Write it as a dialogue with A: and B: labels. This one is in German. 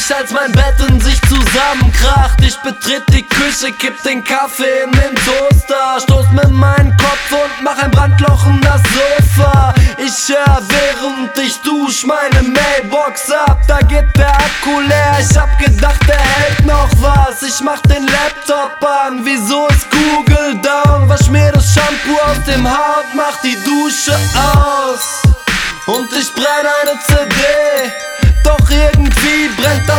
A: ich, als mein Bett in sich zusammenkracht. Ich betritt die Küche, kipp den Kaffee in den Toaster, stoß mit meinem Kopf und mach ein Brandloch in das Sofa. Ich hör, während ich dusch, meine Mailbox ab. Da geht der Akku leer, ich hab gedacht, der hält noch was. Ich mach den Laptop an, wieso ist Google down? Wasch mir das Shampoo aus dem Haar und mach die Dusche aus. Und ich brenn eine CD